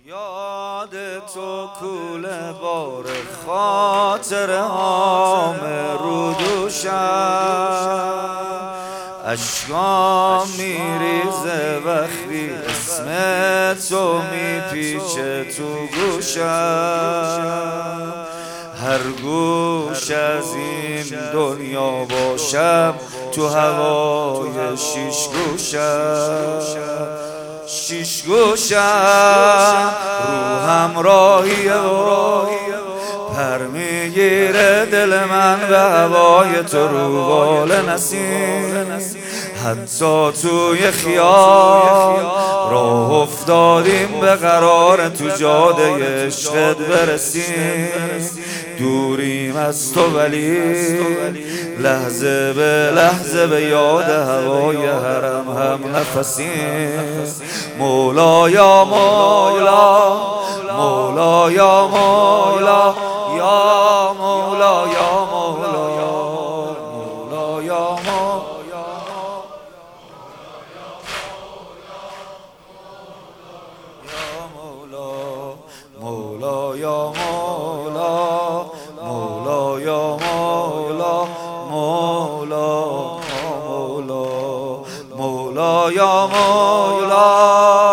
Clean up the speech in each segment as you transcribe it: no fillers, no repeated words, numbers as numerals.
یاد تو کوله بار خاطر هام رو دوشم، اشکام میریزه وقتی اسم تو میپیچه تو گوشم. هر گوش از این دنیا باشم تو هوای شیش گوشم، رو همراهی و پر میگیره دل من به هوای تو روبال نسیم. حتی توی خیال راه افتادیم به قرار تو جاده عشقت برسیم. دوریم از تو ولی لحظه به لحظه به یاد هوای حرم هم نفسیم. مولا یا مولا، مولا یا مولا، یا مولا یا مولا، مولا یا مولا، مولا یا مولا، مولا یا مولا، مولا مولا، مولا یا مولا.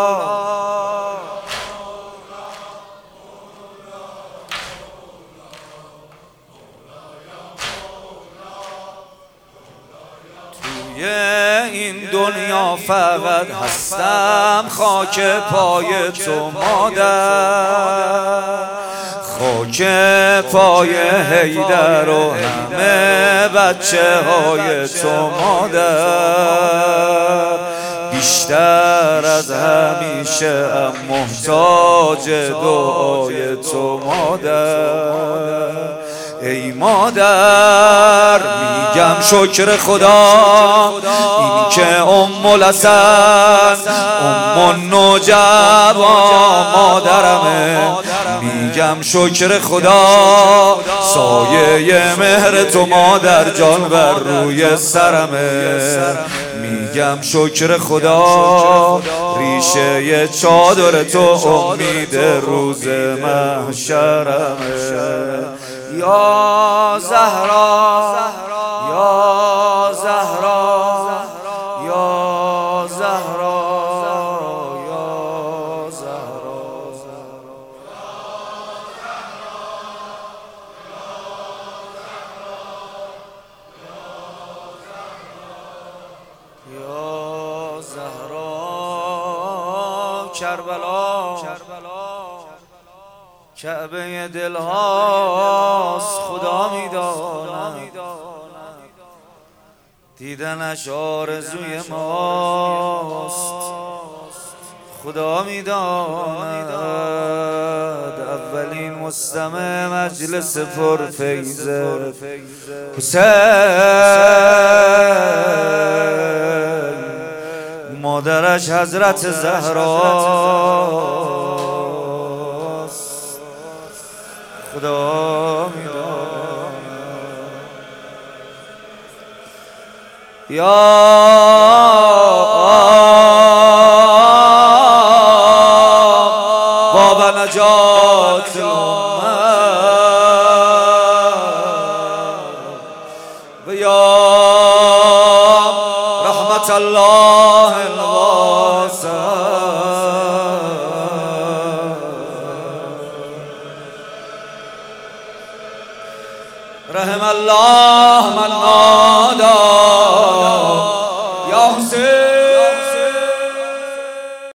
توی این دنیا فقط هستم خاک پای تو مادر، خاک پای حیدر و همه بچه های تو مادر. بیشتر از همیشه ام محتاج دعای تو مادر. ای مادر میگم شکر خدا این که ام الحسن ام النجبا مادرمه. میگم شکر خدا سایه مهر تو مادر جان بر روی سرمه. میگم شکر خدا ریشه چادر تو امید روز محشرمه. یا زهرا، یا زهرا، یا زهرا، یا زهرا، یا زهرا. کربلا کعبه دل هاست خدا میداند، دیدنش آرزوی ماست خدا میداند. اولین مستمع مجلس پرفیض حسین، مادرش حضرت زهرا خدا میداند. یا بابا نجات و یا رحمت الله الواسع. رحم الله من نادى